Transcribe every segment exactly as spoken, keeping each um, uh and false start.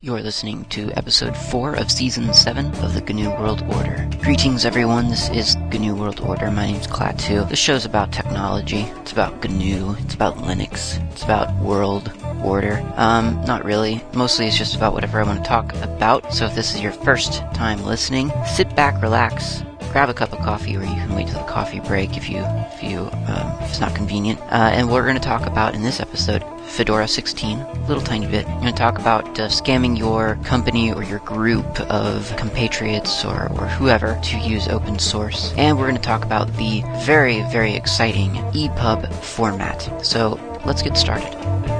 You're listening to episode four of season seven of the G N U World Order. Greetings everyone, this is G N U World Order. My name's Klaatu. This show's about technology. It's about G N U. It's about Linux. It's about world order. Um, not really. Mostly it's just about whatever I want to talk about. So if this is your first time listening, sit back, relax, grab a cup of coffee, or you can wait till the coffee break if you, if you, um, if it's not convenient. Uh, and we're going to talk about, in this episode, Fedora sixteen, a little tiny bit. I'm going to talk about uh, scamming your company or your group of compatriots or, or whoever to use open source. And we're going to talk about the very, very exciting E P U B format. So let's get started.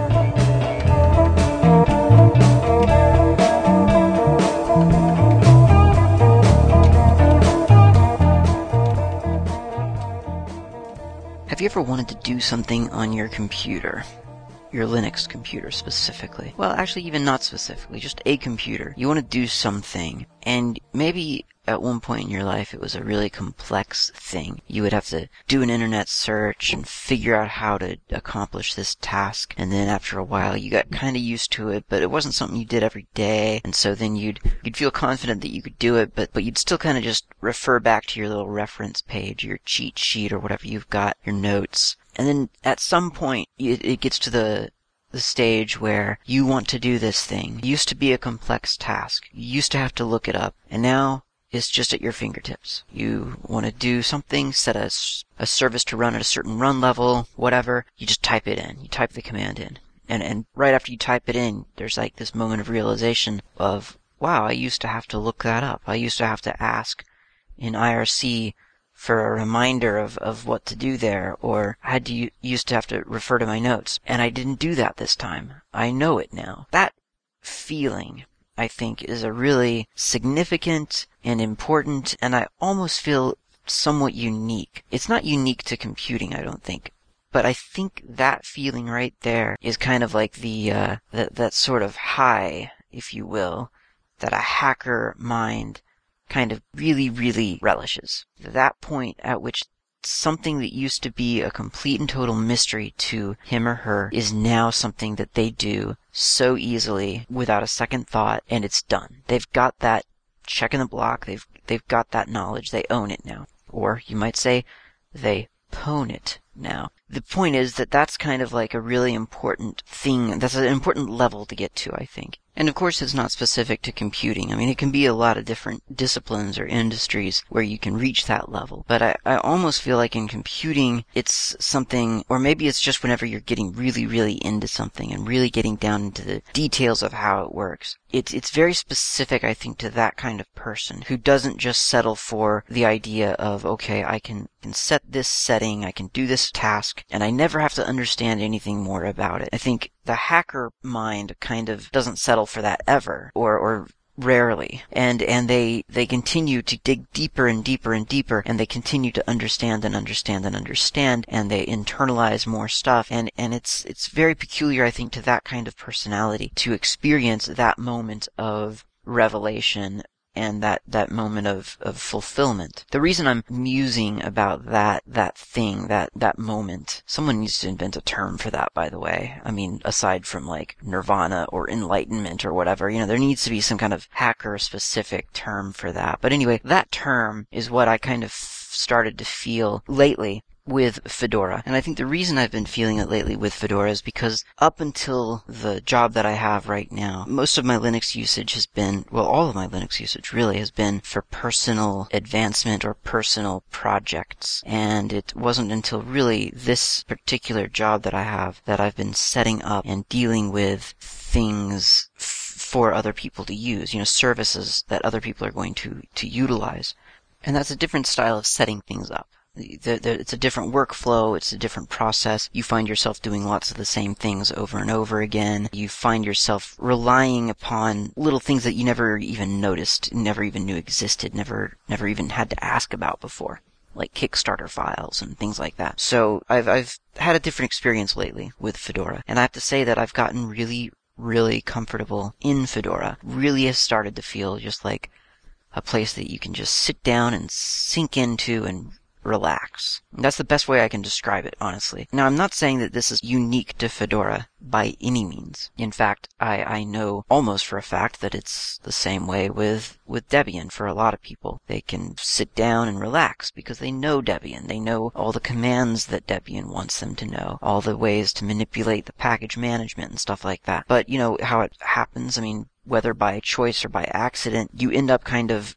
Have you ever wanted to do something on your computer? Your Linux computer specifically. Well, actually even not specifically, just a computer. You want to do something, and maybe at one point in your life it was a really complex thing. You would have to do an internet search and figure out how to accomplish this task, and then after a while you got kind of used to it, but it wasn't something you did every day, and so then you'd you'd feel confident that you could do it, but, but you'd still kind of just refer back to your little reference page, your cheat sheet or whatever you've got, your notes. And then at some point, it, it gets to the the stage where you want to do this thing. It used to be a complex task. You used to have to look it up. And now it's just at your fingertips. You want to do something, set a, a service to run at a certain run level, whatever. You just type it in. You type the command in. And, and right after you type it in, there's like this moment of realization of, wow, I used to have to look that up. I used to have to ask in I R C for a reminder of, of what to do there, or I had to used to have to refer to my notes, and I didn't do that this time. I know it now. That feeling, I think, is a really significant and important, and I almost feel somewhat unique. It's not unique to computing, I don't think, but I think that feeling right there is kind of like the, uh, that, that sort of high, if you will, that a hacker mind kind of really, really relishes. That point at which something that used to be a complete and total mystery to him or her is now something that they do so easily without a second thought, and it's done. They've got that check in the block, they've they've got that knowledge, they own it now. Or you might say they pwn it now. The point is that that's kind of like a really important thing, that's an important level to get to, I think. And of course it's not specific to computing. I mean, it can be a lot of different disciplines or industries where you can reach that level. But I, I almost feel like in computing, it's something, or maybe it's just whenever you're getting really, really into something and really getting down into the details of how it works. It's, it's very specific, I think, to that kind of person who doesn't just settle for the idea of, okay, I can, can set this setting, I can do this task, and I never have to understand anything more about it. I think the hacker mind kind of doesn't settle for that ever, or, or rarely. And, and they, they continue to dig deeper and deeper and deeper, and they continue to understand and understand and understand, and they internalize more stuff. And, and it's, it's very peculiar, I think, to that kind of personality to experience that moment of revelation and that, that moment of, of fulfillment. The reason I'm musing about that, that thing, that, that moment, someone needs to invent a term for that, by the way. I mean, aside from like nirvana or enlightenment or whatever, you know, there needs to be some kind of hacker-specific term for that. But anyway, that term is what I kind of started to feel lately with Fedora. And I think the reason I've been feeling it lately with Fedora is because up until the job that I have right now, most of my Linux usage has been, well, all of my Linux usage really has been for personal advancement or personal projects. And it wasn't until really this particular job that I have that I've been setting up and dealing with things f- for other people to use, you know, services that other people are going to, to utilize. And that's a different style of setting things up. The, the, it's a different workflow, it's a different process. You find yourself doing lots of the same things over and over again. You find yourself relying upon little things that you never even noticed, never even knew existed, never never even had to ask about before, like Kickstarter files and things like that. So I've I've had a different experience lately with Fedora, and I have to say that I've gotten really, really comfortable in Fedora. Really has started to feel just like a place that you can just sit down and sink into and relax. That's the best way I can describe it, honestly. Now, I'm not saying that this is unique to Fedora by any means. In fact, I, I know almost for a fact that it's the same way with, with Debian for a lot of people. They can sit down and relax because they know Debian. They know all the commands that Debian wants them to know, all the ways to manipulate the package management and stuff like that. But you know how it happens, I mean, whether by choice or by accident, you end up kind of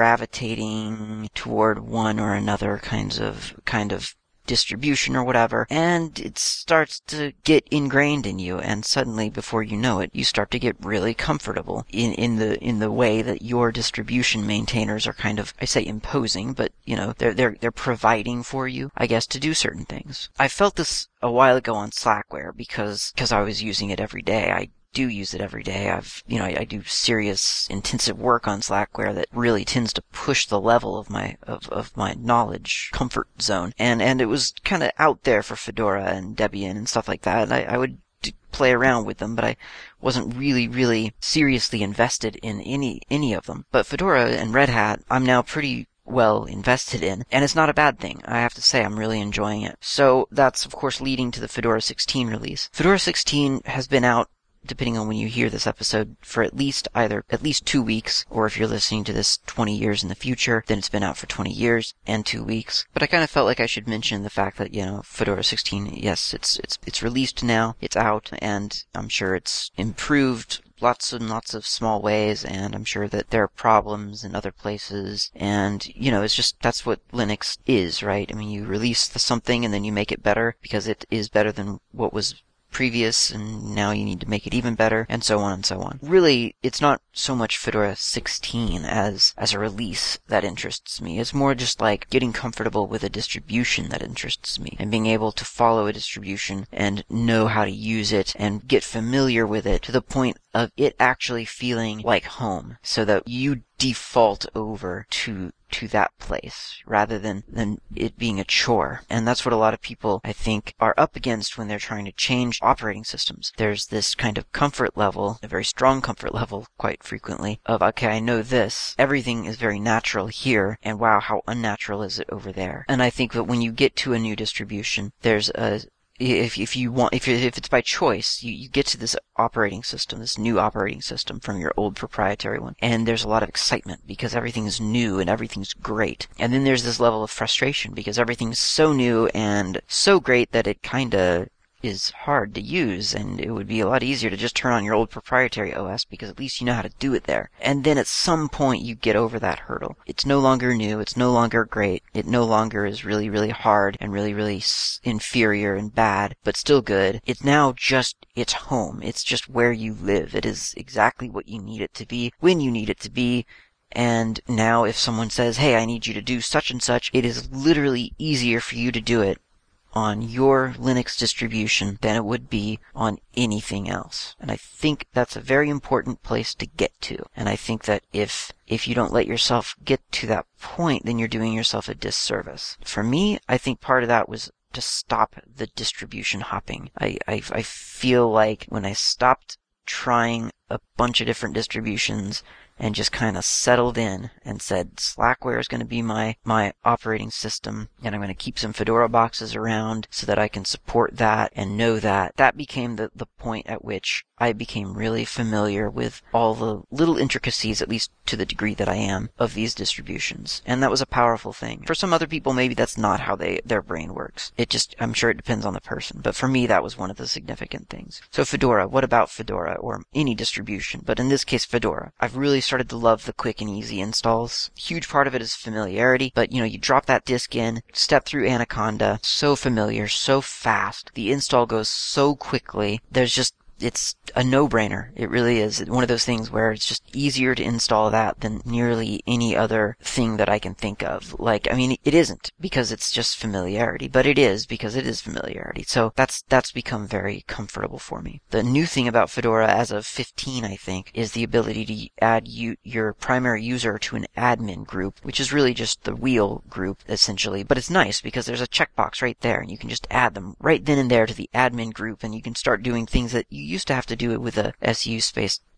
gravitating toward one or another kinds of kind of distribution or whatever, and it starts to get ingrained in you, and suddenly, before you know it, you start to get really comfortable in, in the in the way that your distribution maintainers are kind of, I say imposing, but you know, they're they're they're providing for you, I guess, to do certain things. I felt this a while ago on Slackware because because I was using it every day. I do use it every day. I've, you know, I, I do serious, intensive work on Slackware that really tends to push the level of my, of, of my knowledge comfort zone. And, and it was kind of out there for Fedora and Debian and stuff like that. And I, I would d- play around with them, but I wasn't really, really seriously invested in any, any of them. But Fedora and Red Hat, I'm now pretty well invested in, and it's not a bad thing. I have to say, I'm really enjoying it. So that's, of course, leading to the Fedora sixteen release. Fedora sixteen has been out, depending on when you hear this episode, for at least either at least two weeks, or if you're listening to this twenty years in the future, then it's been out for twenty years and two weeks. But I kind of felt like I should mention the fact that, you know, Fedora sixteen, yes, it's it's it's released now, it's out, and I'm sure it's improved lots and lots of small ways, and I'm sure that there are problems in other places, and, you know, it's just, that's what Linux is, right? I mean, you release the something and then you make it better because it is better than what was previous, and now you need to make it even better, and so on and so on. Really, it's not so much Fedora sixteen as as a release that interests me. It's more just like getting comfortable with a distribution that interests me, and being able to follow a distribution and know how to use it and get familiar with it to the point of it actually feeling like home, so that you default over to to that place rather than than it being a chore. And that's what a lot of people, I think, are up against when they're trying to change operating systems. There's this kind of comfort level, a very strong comfort level quite frequently, of, okay, I know this, everything is very natural here, and wow, how unnatural is it over there. And I think that when you get to a new distribution, there's a If if you want, if if it's by choice, you, you get to this operating system, this new operating system from your old proprietary one, and there's a lot of excitement because everything's new and everything's great. And then there's this level of frustration because everything's so new and so great that it kind of is hard to use, and it would be a lot easier to just turn on your old proprietary O S because at least you know how to do it there. And then at some point you get over that hurdle. It's no longer new, it's no longer great, it no longer is really, really hard and really, really s- inferior and bad, but still good. It's now just, it's home. It's just where you live. It is exactly what you need it to be, when you need it to be. And now if someone says, hey, I need you to do such and such, it is literally easier for you to do it on your Linux distribution than it would be on anything else. And I think that's a very important place to get to. And I think that if if you don't let yourself get to that point, then you're doing yourself a disservice. For me, I think part of that was to stop the distribution hopping. I, I, I feel like when I stopped trying a bunch of different distributions and just kind of settled in and said, Slackware is going to be my, my operating system, and I'm going to keep some Fedora boxes around so that I can support that and know that. That became the, the point at which I became really familiar with all the little intricacies, at least to the degree that I am, of these distributions. And that was a powerful thing. For some other people, maybe that's not how they their brain works. It just, I'm sure it depends on the person. But for me, that was one of the significant things. So Fedora, what about Fedora, or any distribution? But in this case, Fedora. I've really started to love the quick and easy installs. Huge part of it is familiarity, but you know, you drop that disk in, step through Anaconda, so familiar, so fast. The install goes so quickly. There's just, it's a no-brainer. It really is. It's one of those things where it's just easier to install that than nearly any other thing that I can think of. Like, I mean, it isn't because it's just familiarity, but it is because it is familiarity. So that's that's become very comfortable for me. The new thing about Fedora as of fifteen, I think, is the ability to add you, your primary user to an admin group, which is really just the wheel group, essentially. But it's nice because there's a checkbox right there, and you can just add them right then and there to the admin group, and you can start doing things that you used to have to do it with a S U space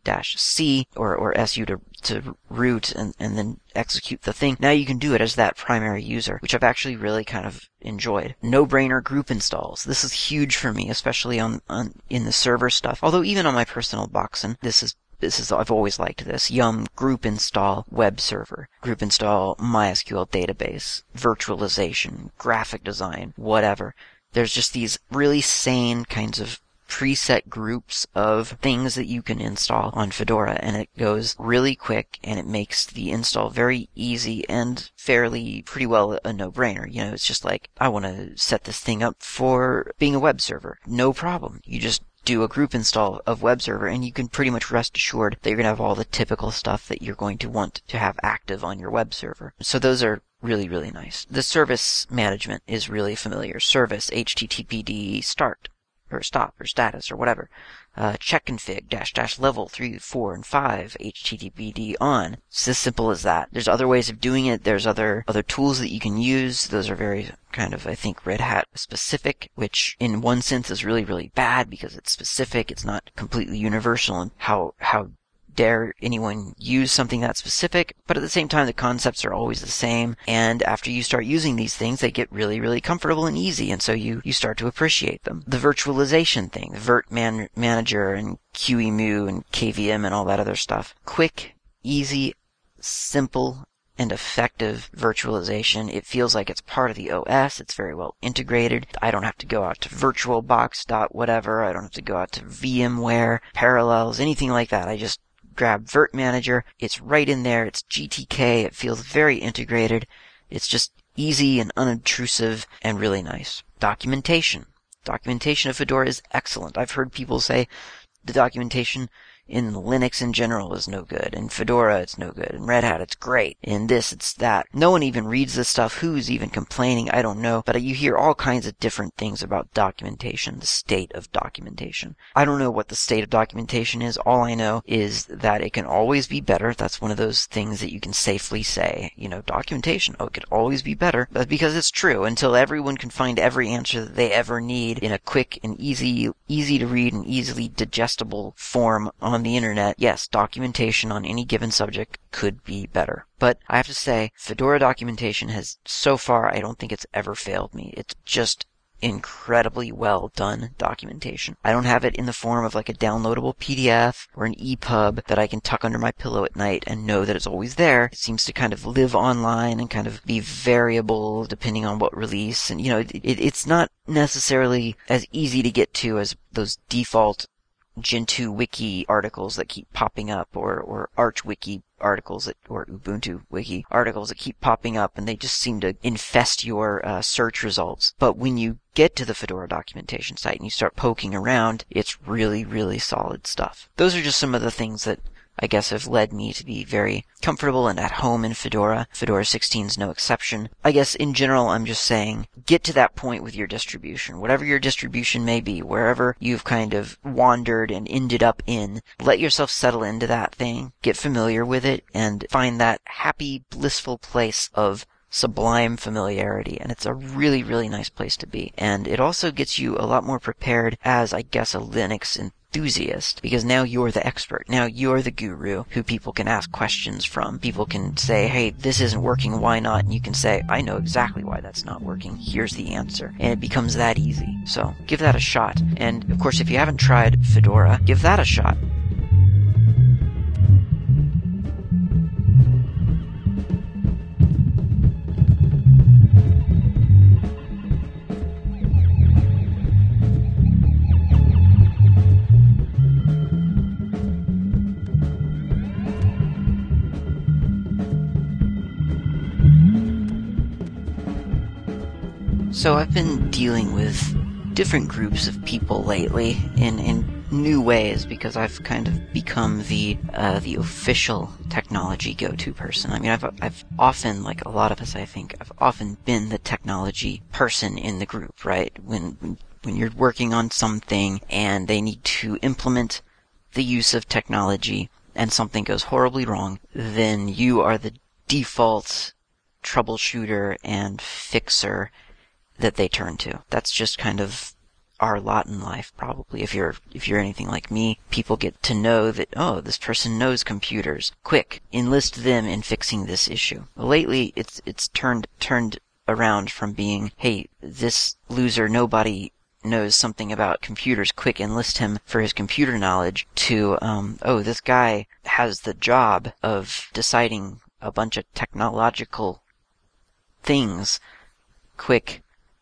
dash C or, or S U to, to root and, and then execute the thing. Now you can do it as that primary user, which I've actually really kind of enjoyed. No-brainer group installs. This is huge for me, especially on, on in the server stuff. Although even on my personal Boxen, this is This is, I've always liked this. Yum, group install web server, group install MySQL database, virtualization, graphic design, whatever. There's just these really sane kinds of preset groups of things that you can install on Fedora, and it goes really quick, and it makes the install very easy and fairly pretty well a no-brainer. You know, it's just like, I want to set this thing up for being a web server. No problem. You just do a group install of web server, and you can pretty much rest assured that you're going to have all the typical stuff that you're going to want to have active on your web server. So those are really, really nice. The service management is really familiar. Service, H T T P D start, or stop, or status, or whatever. Uh, check config, dash, dash, level three, four, and five, H T T P D on. It's as simple as that. There's other ways of doing it. There's other, other tools that you can use. Those are very kind of, I think, Red Hat specific, which in one sense is really, really bad because it's specific. It's not completely universal, and how, how dare anyone use something that specific, but at the same time the concepts are always the same, and after you start using these things they get really, really comfortable and easy, and so you, you start to appreciate them. The virtualization thing, the Virt Man- Manager and Q E M U and K V M and all that other stuff. Quick, easy, simple, and effective virtualization. It feels like it's part of the O S. It's very well integrated. I don't have to go out to VirtualBox dot whatever. I don't have to go out to VMware, Parallels, anything like that. I just grab Virt Manager. It's right in there. It's G T K. It feels very integrated. It's just easy and unobtrusive and really nice. Documentation. Documentation of Fedora is excellent. I've heard people say the documentation in Linux in general is no good. In Fedora, it's no good. In Red Hat, it's great. In this, it's that. No one even reads this stuff. Who's even complaining? I don't know. But you hear all kinds of different things about documentation, the state of documentation. I don't know what the state of documentation is. All I know is that it can always be better. That's one of those things that you can safely say. You know, documentation, oh, it could always be better. That's because it's true. Until everyone can find every answer that they ever need in a quick and easy, easy to read and easily digestible form on the internet, yes, documentation on any given subject could be better. But I have to say, Fedora documentation has, so far, I don't think it's ever failed me. It's just incredibly well done documentation. I don't have it in the form of like a downloadable P D F or an E P U B that I can tuck under my pillow at night and know that it's always there. It seems to kind of live online and kind of be variable depending on what release. And, you know, it, it, it's not necessarily as easy to get to as those default Gentoo Wiki articles that keep popping up, or, or Arch Wiki articles that, or Ubuntu Wiki articles that keep popping up, and they just seem to infest your uh, search results. But when you get to the Fedora documentation site and you start poking around, it's really, really solid stuff. Those are just some of the things that I guess have led me to be very comfortable and at home in Fedora. Fedora sixteen is no exception. I guess in general I'm just saying, get to that point with your distribution. Whatever your distribution may be, wherever you've kind of wandered and ended up in, let yourself settle into that thing, get familiar with it, and find that happy, blissful place of sublime familiarity. And it's a really, really nice place to be. And it also gets you a lot more prepared as, I guess, a Linux enthusiast. enthusiast, because now you're the expert. Now you're the guru who people can ask questions from. People can say, hey, this isn't working, why not? And you can say, I know exactly why that's not working. Here's the answer. And it becomes that easy. So give that a shot. And of course, if you haven't tried Fedora, give that a shot. So I've been dealing with different groups of people lately in, in new ways, because I've kind of become the uh, the official technology go-to person. I mean, I've I've often, like a lot of us, I think, I've often been the technology person in the group, right? When when you're working on something and they need to implement the use of technology and something goes horribly wrong, then you are the default troubleshooter and fixer that they turn to. That's just kind of our lot in life, probably. If you're, if you're anything like me, people get to know that, oh, this person knows computers. Quick, enlist them in fixing this issue. Lately, it's, it's turned, turned around from being, hey, this loser, nobody knows something about computers, quick, enlist him for his computer knowledge, to, um, oh, this guy has the job of deciding a bunch of technological things, quick,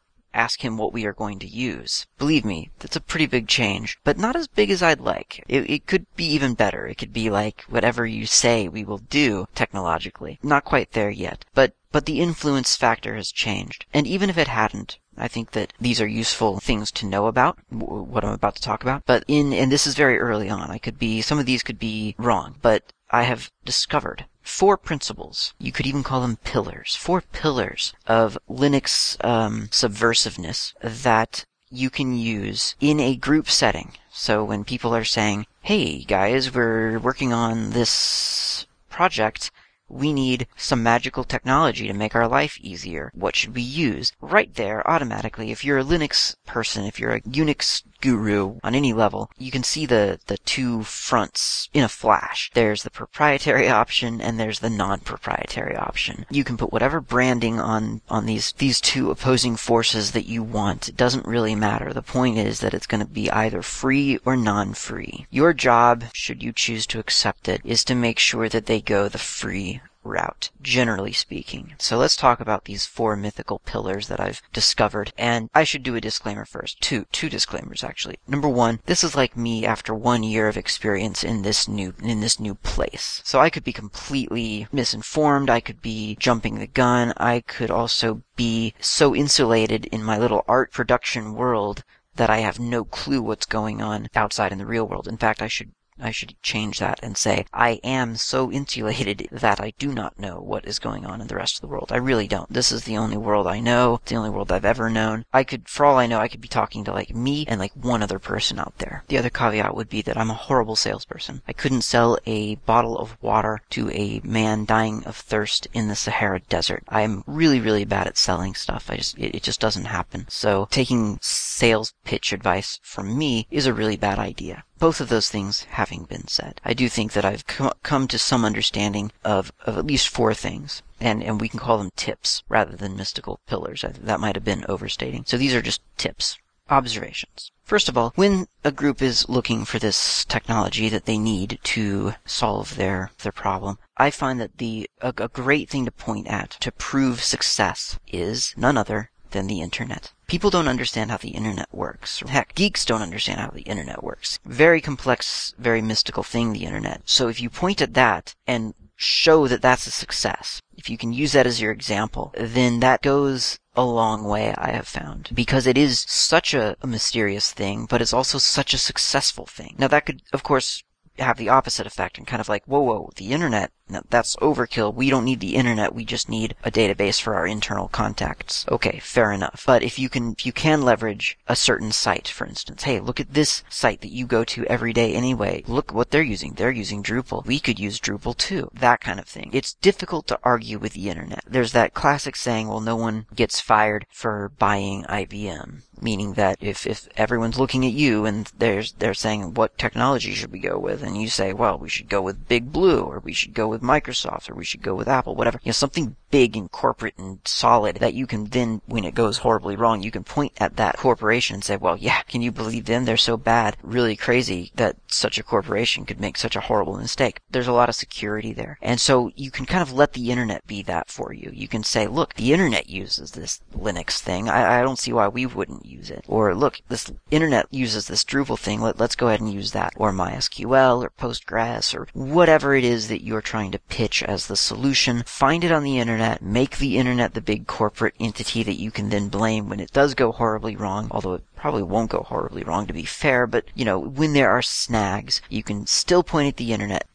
ask him what we are going to use. Believe me, that's a pretty big change, but not as big as I'd like. It, it could be even better. It could be like, whatever you say we will do technologically. Not quite there yet, but but the influence factor has changed. And even if it hadn't, I think that these are useful things to know about, what I'm about to talk about. But in, and this is very early on, I could be, some of these could be wrong, but I have discovered four principles. You could even call them pillars. Four pillars of Linux um, subversiveness that you can use in a group setting. So when people are saying, hey guys, we're working on this project, we need some magical technology to make our life easier. What should we use? Right there, automatically, if you're a Linux person, if you're a Unix guru on any level, you can see the, the two fronts in a flash. There's the proprietary option and there's the non-proprietary option. You can put whatever branding on, on these, these two opposing forces that you want. It doesn't really matter. The point is that it's going to be either free or non-free. Your job, should you choose to accept it, is to make sure that they go the free route, generally speaking. So let's talk about these four mythical pillars that I've discovered. And I should do a disclaimer first. Two, two disclaimers actually. Number one, this is like me after one year of experience in this new, in this new place. So I could be completely misinformed. I could be jumping the gun. I could also be so insulated in my little art production world that I have no clue what's going on outside in the real world. In fact, I should I should change that and say, I am so insulated that I do not know what is going on in the rest of the world. I really don't. This is the only world I know. It's the only world I've ever known. I could, for all I know, I could be talking to like me and like one other person out there. The other caveat would be that I'm a horrible salesperson. I couldn't sell a bottle of water to a man dying of thirst in the Sahara Desert. I'm really, really bad at selling stuff. I just, it, it just doesn't happen. So taking sales pitch advice from me is a really bad idea. Both of those things having been said, I do think that I've come to some understanding of, of at least four things. And, and we can call them tips rather than mystical pillars. That might have been overstating. So these are just tips. Observations. First of all, when a group is looking for this technology that they need to solve their, their problem, I find that the a, a great thing to point at to prove success is none other than the internet. People don't understand how the internet works. Heck, geeks don't understand how the internet works. Very complex, very mystical thing, the internet. So if you point at that and show that that's a success, if you can use that as your example, then that goes a long way, I have found. Because it is such a, a mysterious thing, but it's also such a successful thing. Now that could, of course, have the opposite effect and kind of like, whoa, whoa, the internet, no, that's overkill. We don't need the internet. We just need a database for our internal contacts. Okay, fair enough. But if you can, if you can leverage a certain site, for instance, hey, look at this site that you go to every day anyway. Look what they're using. They're using Drupal. We could use Drupal too. That kind of thing. It's difficult to argue with the internet. There's that classic saying, well, no one gets fired for buying I B M. Meaning that if, if everyone's looking at you and there's, they're saying, what technology should we go with? And you say, well, we should go with Big Blue, or we should go with Microsoft, or we should go with Apple, whatever. You know, something big and corporate and solid that you can then, when it goes horribly wrong, you can point at that corporation and say, well, yeah, can you believe them? They're so bad. Really crazy that such a corporation could make such a horrible mistake. There's a lot of security there. And so you can kind of let the internet be that for you. You can say, look, the internet uses this Linux thing. I, I don't see why we wouldn't use it. Or look, this internet uses this Drupal thing. Let, let's go ahead and use that. Or MySQL or Postgres or whatever it is that you're trying to pitch as the solution. Find it on the internet. Make the internet the big corporate entity that you can then blame when it does go horribly wrong, although it probably won't go horribly wrong to be fair, but, you know, when there are snags, you can still point at the internet,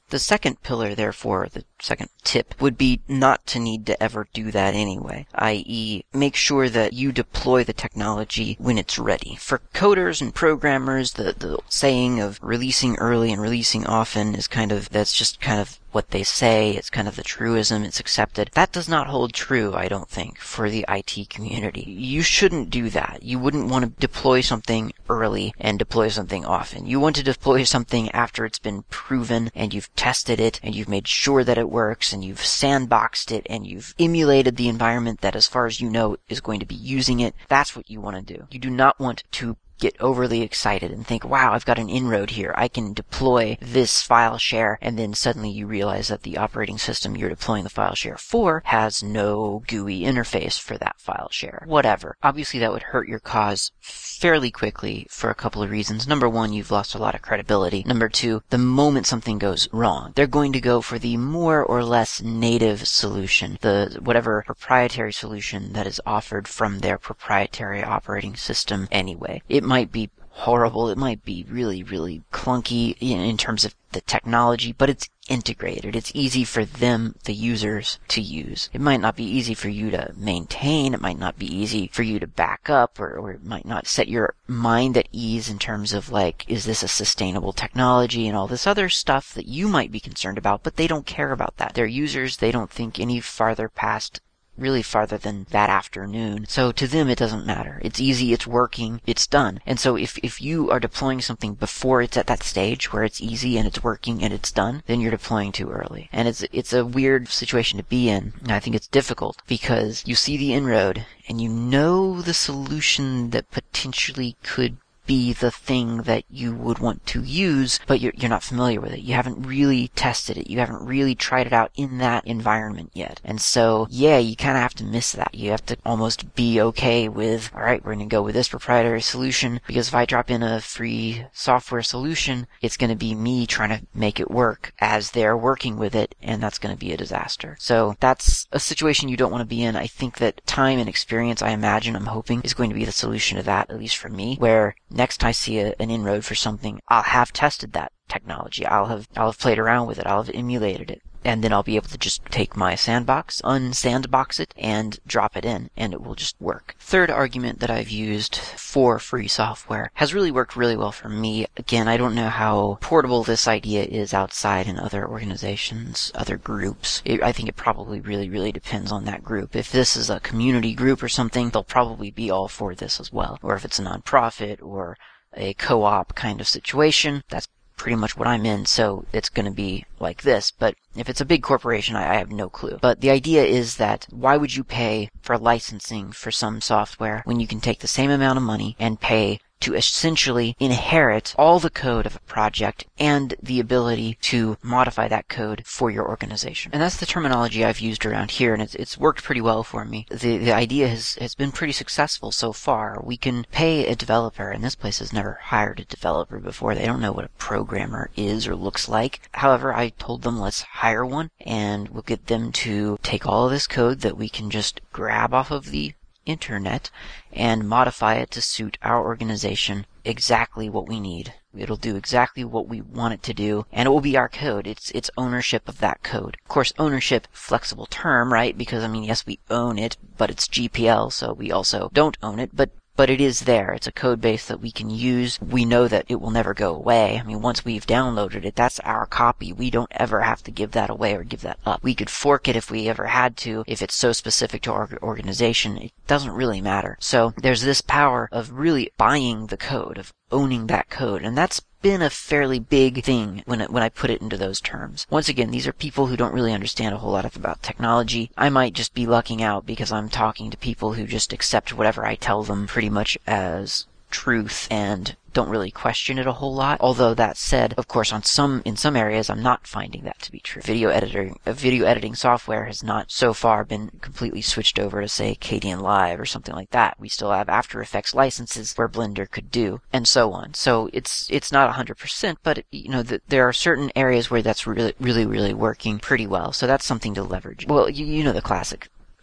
The second pillar, therefore, the second tip, would be not to need to ever do that anyway, that is, make sure that you deploy the technology when it's ready. For coders and programmers, the, the saying of releasing early and releasing often is kind of, that's just kind of what they say. It's kind of the truism. It's accepted. That does not hold true, I don't think, for the I T community. You shouldn't do that. You wouldn't want to deploy something early and deploy something often. You want to deploy something after it's been proven and you've tested it and you've made sure that it works and you've sandboxed it and you've emulated the environment that, as far as you know, is going to be using it. That's what you want to do. You do not want to get overly excited and think, wow, I've got an inroad here. I can deploy this file share, and then suddenly you realize that the operating system you're deploying the file share for has no G U I interface for that file share. Whatever. Obviously, that would hurt your cause fairly quickly for a couple of reasons. Number one, you've lost a lot of credibility. Number two, the moment something goes wrong, they're going to go for the more or less native solution, the whatever proprietary solution that is offered from their proprietary operating system anyway. It might be horrible. It might be really, really clunky in, in terms of the technology, but it's integrated. It's easy for them, the users, to use. It might not be easy for you to maintain. It might not be easy for you to back up, or, or it might not set your mind at ease in terms of, like, is this a sustainable technology and all this other stuff that you might be concerned about, but they don't care about that. They're users. They don't think any farther past really farther than that afternoon. So to them, it doesn't matter. It's easy, it's working, it's done. And so if, if you are deploying something before it's at that stage where it's easy and it's working and it's done, then you're deploying too early. And it's, it's a weird situation to be in. And I think it's difficult because you see the inroad and you know the solution that potentially could be the thing that you would want to use, but you're, you're not familiar with it. You haven't really tested it. You haven't really tried it out in that environment yet. And so, yeah, you kind of have to miss that. You have to almost be okay with, all right, we're going to go with this proprietary solution, because if I drop in a free software solution, it's going to be me trying to make it work as they're working with it, and that's going to be a disaster. So that's a situation you don't want to be in. I think that time and experience, I imagine, I'm hoping, is going to be the solution to that, at least for me, where next time I see a, an inroad for something, I'll have tested that technology. I'll have I'll have played around with it. I'll have emulated it. And then I'll be able to just take my sandbox, unsandbox it, and drop it in, and it will just work. Third argument that I've used for free software has really worked really well for me. Again, I don't know how portable this idea is outside in other organizations, other groups. It, I think it probably really, really depends on that group. If this is a community group or something, they'll probably be all for this as well. Or if it's a nonprofit or a co-op kind of situation, that's pretty much what I'm in, so it's going to be like this. But if it's a big corporation, I, I have no clue. But the idea is that why would you pay for licensing for some software when you can take the same amount of money and pay to essentially inherit all the code of a project and the ability to modify that code for your organization? And that's the terminology I've used around here, and it's, it's worked pretty well for me. The, the idea has, has been pretty successful so far. We can pay a developer, and this place has never hired a developer before. They don't know what a programmer is or looks like. However, I told them, let's hire one, and we'll get them to take all of this code that we can just grab off of the internet and modify it to suit our organization exactly what we need. It'll do exactly what we want it to do, and it will be our code. It's it's ownership of that code. Of course, ownership, flexible term, right? Because, I mean, yes, we own it, but it's G P L, so we also don't own it, but But it is there. It's a code base that we can use. We know that it will never go away. I mean, once we've downloaded it, that's our copy. We don't ever have to give that away or give that up. We could fork it if we ever had to. If it's so specific to our organization, it doesn't really matter. So there's this power of really buying the code, of owning that code. And that's been a fairly big thing when it, when I put it into those terms. Once again, these are people who don't really understand a whole lot about technology. I might just be lucking out because I'm talking to people who just accept whatever I tell them pretty much as truth and don't really question it a whole lot. Although that said, of course, on some in some areas, I'm not finding that to be true. Video editing, uh, video editing software has not so far been completely switched over to, say, Kdenlive Live or something like that. We still have After Effects licenses where Blender could do, and so on. So it's it's not one hundred percent, but you know, the, there are certain areas where that's really, really, really working pretty well. So that's something to leverage. Well, you, you know the classic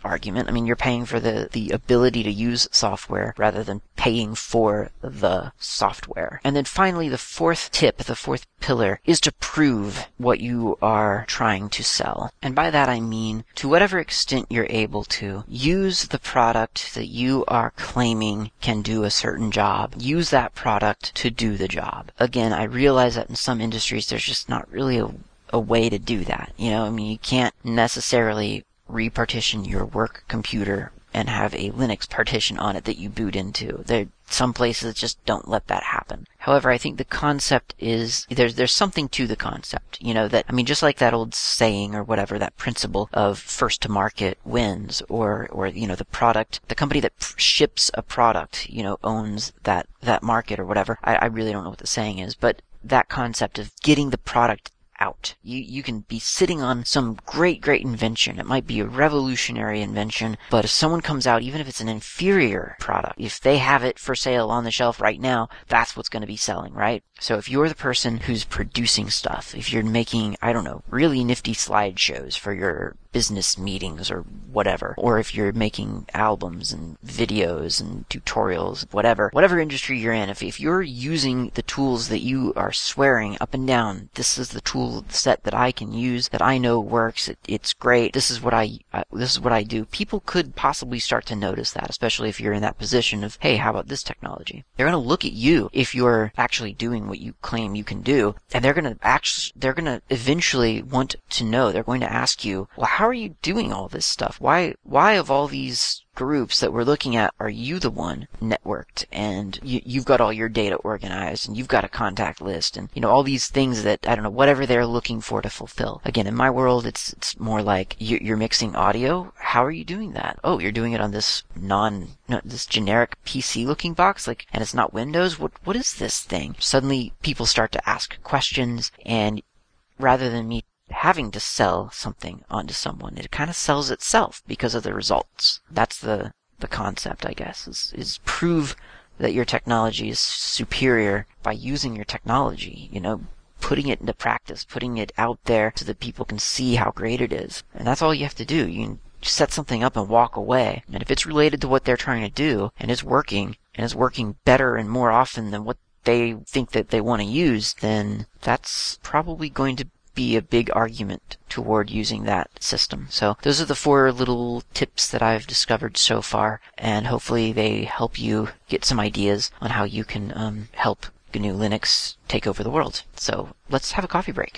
argument. I mean, you're paying for the, the ability to use software rather than paying for the software. And then finally, the fourth tip, the fourth pillar, is to prove what you are trying to sell. And by that I mean, to whatever extent you're able to, use the product that you are claiming can do a certain job. Use that product to do the job. Again, I realize that in some industries there's just not really a, a way to do that. You know, I mean, you can't necessarily repartition your work computer and have a Linux partition on it that you boot into. There, some places just don't let that happen. However, I think the concept is, there's, there's something to the concept. You know, that, I mean, just like that old saying or whatever, that principle of first to market wins, or, or, you know, the product, the company that ships a product, you know, owns that, that market or whatever. I, I really don't know what the saying is, but that concept of getting the product out. You you can be sitting on some great, great invention. It might be a revolutionary invention, but if someone comes out, even if it's an inferior product, if they have it for sale on the shelf right now, that's what's going to be selling, right? So if you're the person who's producing stuff, if you're making, I don't know, really nifty slideshows for your business meetings or whatever, or if you're making albums and videos and tutorials, whatever, whatever industry you're in, if, if you're using the tools that you are swearing up and down, this is the tool set that I can use, that I know works, it, it's great, this is what I, uh, this is what I do, people could possibly start to notice that, especially if you're in that position of, hey, how about this technology? They're going to look at you if you're actually doing what you claim you can do, and they're going to actually, they're going to eventually want to know, they're going to ask you, well, how are you doing all this stuff? Why, why of all these groups that we're looking at are you the one networked, and you, you've got all your data organized, and you've got a contact list, and, you know, all these things that, I don't know, whatever they're looking for to fulfill. Again, in my world, it's, it's more like you, you're mixing audio. How are you doing that? Oh, you're doing it on this non, no, this generic P C looking box, like, and it's not Windows? What, what is this thing? Suddenly people start to ask questions, and rather than me having to sell something onto someone, it kind of sells itself because of the results. That's the the concept, I guess, is, is prove that your technology is superior by using your technology, you know, putting it into practice, putting it out there so that people can see how great it is. And that's all you have to do. You can set something up and walk away. And if it's related to what they're trying to do, and it's working, and it's working better and more often than what they think that they want to use, then that's probably going to be a big argument toward using that system. So those are the four little tips that I've discovered so far, and hopefully they help you get some ideas on how you can um, help G N U Linux take over the world. So let's have a coffee break.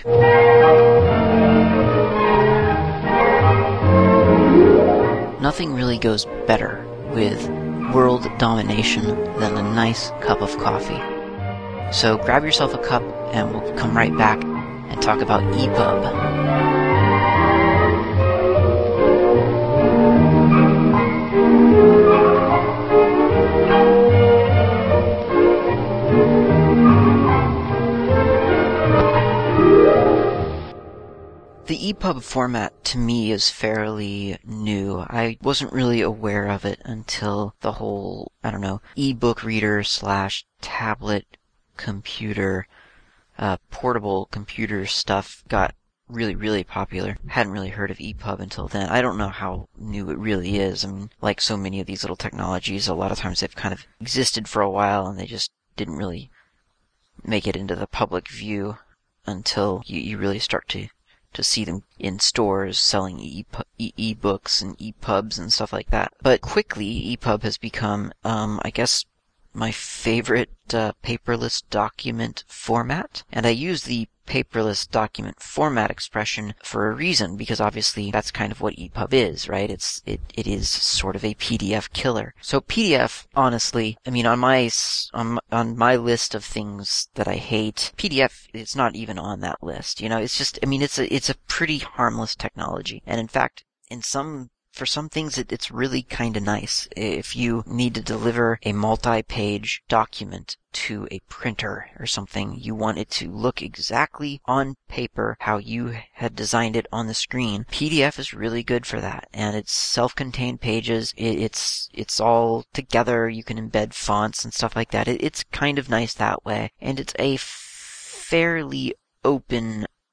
Nothing really goes better with world domination than a nice cup of coffee. So grab yourself a cup and we'll come right back and talk about E P U B. The E P U B format to me is fairly new. I wasn't really aware of it until the whole, I don't know, e-book reader slash tablet computer Uh, portable computer stuff got really, really popular. Hadn't really heard of E P U B until then. I don't know how new it really is. I mean, like so many of these little technologies, a lot of times they've kind of existed for a while and they just didn't really make it into the public view until you, you really start to, to see them in stores selling e- e-books and E P U Bs and stuff like that. But quickly, E P U B has become, um, I guess, my favorite uh, paperless document format. And I use the paperless document format expression for a reason, because obviously that's kind of what E P U B is, right? It's it it is sort of a P D F killer. So P D F, honestly, I mean, on my on, on my list of things that I hate, P D F is not even on that list. You know, it's just, I mean, it's a it's a pretty harmless technology, and in fact, in some For some things, it, it's really kind of nice. If you need to deliver a multi-page document to a printer or something, you want it to look exactly on paper how you had designed it on the screen. P D F is really good for that, and it's self-contained pages. It, it's it's all together. You can embed fonts and stuff like that. It, it's kind of nice that way, and it's a fairly open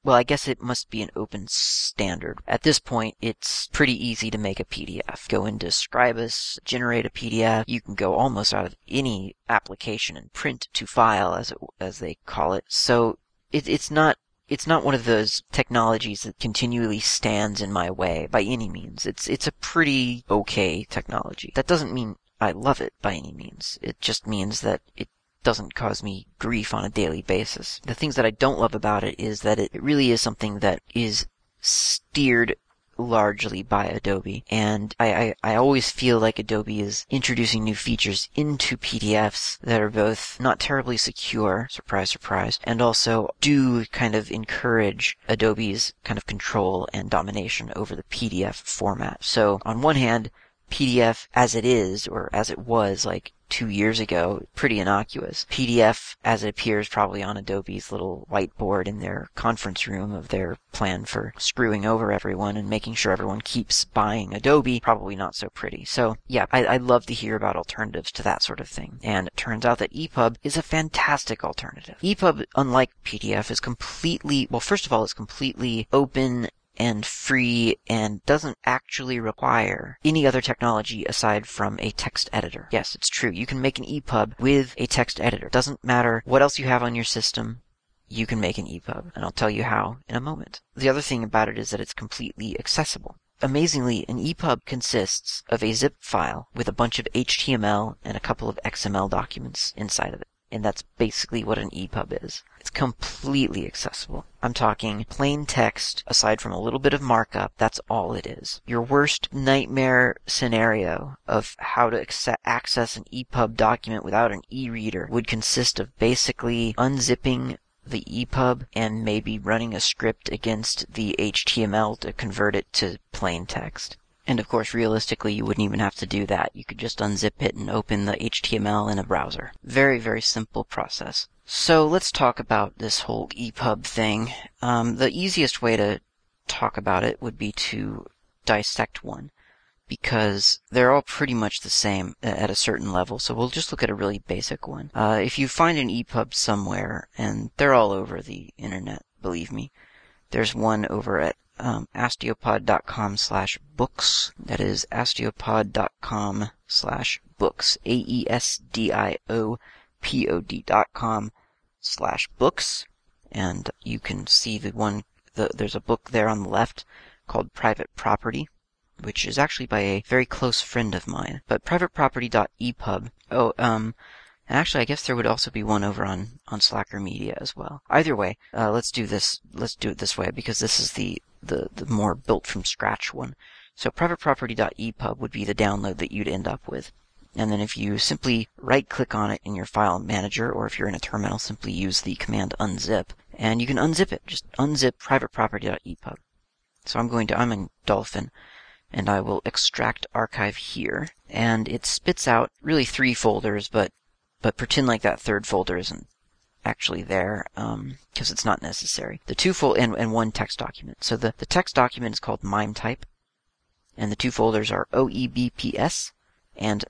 well, I guess it must be an open standard. At this point, it's pretty easy to make a P D F. Go into Scribus, generate a P D F. You can go almost out of any application and print to file, as it, as they call it. So it, it's not It's not one of those technologies that continually stands in my way by any means. It's it's a pretty okay technology. That doesn't mean I love it by any means. It just means that it doesn't cause me grief on a daily basis. The things that I don't love about it is that it really is something that is steered largely by Adobe. And I, I, I always feel like Adobe is introducing new features into P D Fs that are both not terribly secure, surprise, surprise, and also do kind of encourage Adobe's kind of control and domination over the P D F format. So on one hand, P D F as it is, or as it was like two years ago, pretty innocuous. P D F as it appears probably on Adobe's little whiteboard in their conference room of their plan for screwing over everyone and making sure everyone keeps buying Adobe, probably not so pretty. So yeah, I, I'd love to hear about alternatives to that sort of thing. And it turns out that E P U B is a fantastic alternative. E P U B, unlike P D F, is completely, well, first of all, it's completely open and free and doesn't actually require any other technology aside from a text editor. Yes, it's true. You can make an E P U B with a text editor. Doesn't matter what else you have on your system, you can make an E P U B, and I'll tell you how in a moment. The other thing about it is that it's completely accessible. Amazingly, an E P U B consists of a zip file with a bunch of H T M L and a couple of X M L documents inside of it. And that's basically what an E P U B is. It's completely accessible. I'm talking plain text, aside from a little bit of markup, that's all it is. Your worst nightmare scenario of how to access an E P U B document without an e-reader would consist of basically unzipping the E P U B and maybe running a script against the H T M L to convert it to plain text. And of course, realistically, you wouldn't even have to do that. You could just unzip it and open the H T M L in a browser. Very, very simple process. So let's talk about this whole E P U B thing. Um, the easiest way to talk about it would be to dissect one, because they're all pretty much the same at a certain level. So we'll just look at a really basic one. Uh, if you find an E P U B somewhere, and they're all over the internet, believe me, there's one over at Um, astiopod.com slash books. That is astiopod.com slash books. A E S D I O P O D dot com slash books. And you can see the one, the, there's a book there on the left called Private Property, which is actually by a very close friend of mine. But private property dot e pub. Oh, um, and actually, I guess there would also be one over on, on Slacker Media as well. Either way, uh, let's do this, let's do it this way, because this is the, the, the more built from scratch one. So private property dot e pub would be the download that you'd end up with. And then if you simply right click on it in your file manager, or if you're in a terminal, simply use the command unzip, and you can unzip it. Just unzip private property dot e pub. So I'm going to, I'm in Dolphin, and I will extract archive here, and it spits out really three folders, but But pretend like that third folder isn't actually there, um, because it's not necessary. The two fold and, and one text document. So the, the text document is called MIME-type, and the two folders are O E B P S and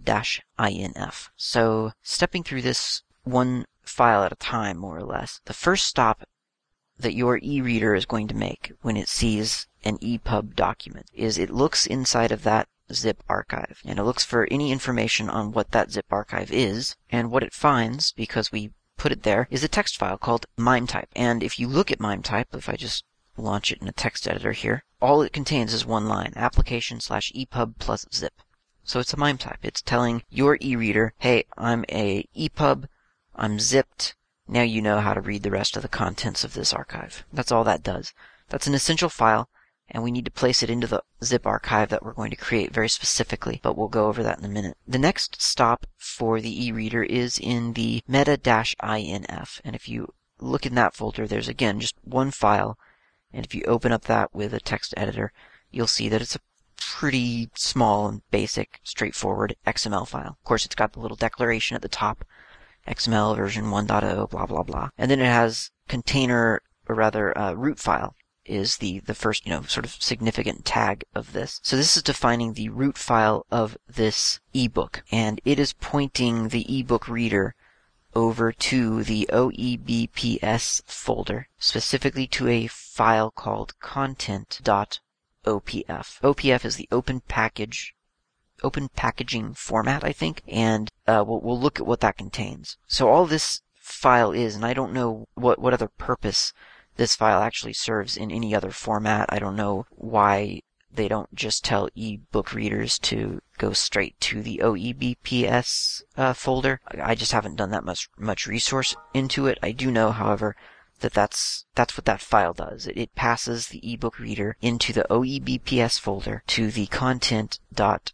meta-inf. So stepping through this one file at a time, more or less, the first stop that your e-reader is going to make when it sees an E P U B document is it looks inside of that zip archive, and it looks for any information on what that zip archive is, and what it finds, because we put it there, is a text file called MIME-type. And if you look at MIME-type, if I just launch it in a text editor here, all it contains is one line, application slash epub plus zip. So it's a MIME-type. It's telling your e-reader, hey, I'm a E P U B, I'm zipped, now you know how to read the rest of the contents of this archive. That's all that does. That's an essential file, and we need to place it into the zip archive that we're going to create very specifically, but we'll go over that in a minute. The next stop for the e-reader is in the meta-inf, and if you look in that folder, there's again just one file, and if you open up that with a text editor, you'll see that it's a pretty small and basic, straightforward X M L file. Of course, it's got the little declaration at the top, X M L version one point oh, blah, blah, blah. And then it has container, or rather, uh, root file, is the, the first, you know, sort of significant tag of this. So this is defining the root file of this ebook, and it is pointing the ebook reader over to the O E B P S folder, specifically to a file called content dot O P F. O P F is the Open Package, Open Packaging Format, I think, and uh, we'll, we'll look at what that contains. So all this file is, and I don't know what, what other purpose this file actually serves in any other format. I don't know why they don't just tell ebook readers to go straight to the O E B P S uh, folder. I just haven't done that much much resource into it. I do know, however, that that's that's what that file does. It, it passes the ebook reader into the O E B P S folder to the content dot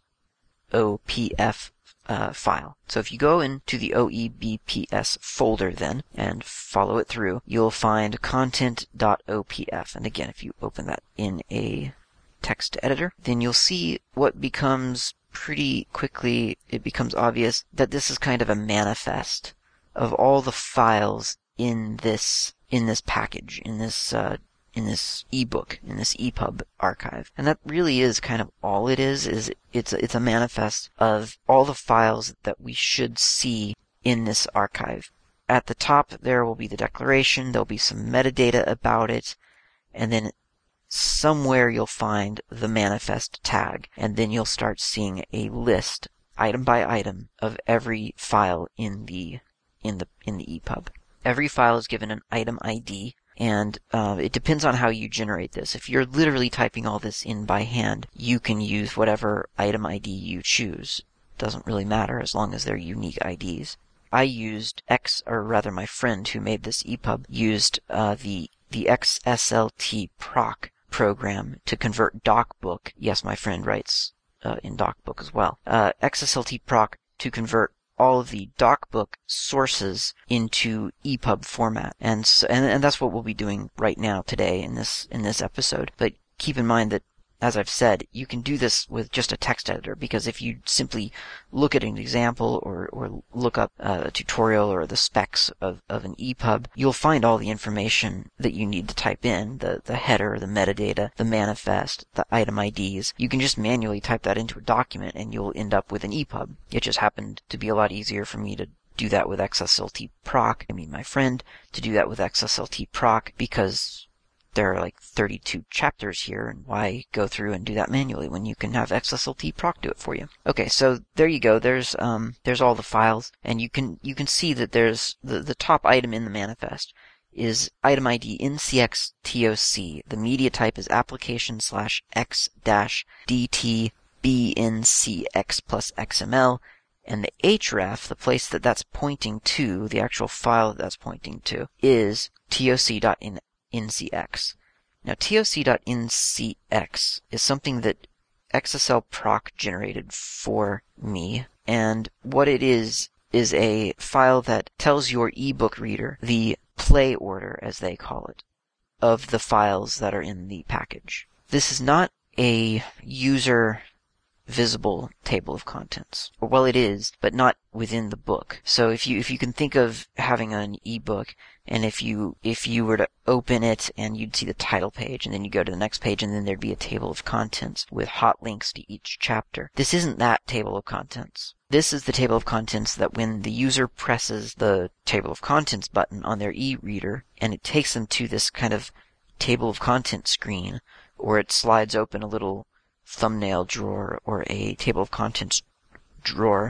O P F uh, file. So if you go into the O E B P S folder then and follow it through, you'll find content dot O P F. And again, if you open that in a text editor, then you'll see what becomes pretty quickly, it becomes obvious that this is kind of a manifest of all the files in this in this package, in this uh, in this ebook, in this E P U B archive. And that really is kind of all it is, is it's it's a manifest of all the files that we should see in this archive. At the top there will be the declaration, there'll be some metadata about it, and then somewhere you'll find the manifest tag, and then you'll start seeing a list, item by item, of every file in the in the in the E P U B. Every file is given an item I D, and uh, it depends on how you generate this. If you're literally typing all this in by hand, you can use whatever item I D you choose. Doesn't really matter as long as they're unique I Ds. I used X, or rather my friend who made this E P U B used uh, the the X S L T proc program to convert DocBook. Yes, my friend writes uh, in DocBook as well. Uh, X S L T proc to convert all of the DocBook sources into E P U B format, and, so, and and that's what we'll be doing right now today in this in this episode. But keep in mind that, as I've said, you can do this with just a text editor, because if you simply look at an example or, or look up a tutorial or the specs of, of an E P U B, you'll find all the information that you need to type in, the, the header, the metadata, the manifest, the item I Ds. You can just manually type that into a document and you'll end up with an E P U B. It just happened to be a lot easier for me to do that with X S L T proc, I mean my friend, to do that with X S L T proc, because there are like thirty-two chapters here, and why go through and do that manually when you can have X S L T proc do it for you? Okay, so there you go. There's um there's all the files, and you can you can see that there's the the top item in the manifest is item I D N C X T O C. The media type is application slash x dash dt B N C X plus X M L, and the href, the place that that's pointing to, the actual file that that's pointing to, is toc.in. N C X. Now, toc.N C X is something that X S L proc generated for me, and what it is is a file that tells your ebook reader the play order, as they call it, of the files that are in the package. This is not a user visible table of contents. Well, it is, but not within the book. So if you if you can think of having an ebook, and if you if you were to open it and you'd see the title page, and then you go to the next page, and then there'd be a table of contents with hot links to each chapter. This isn't that table of contents. This is the table of contents that when the user presses the table of contents button on their e-reader, and it takes them to this kind of table of contents screen, or it slides open a little thumbnail drawer or a table of contents drawer,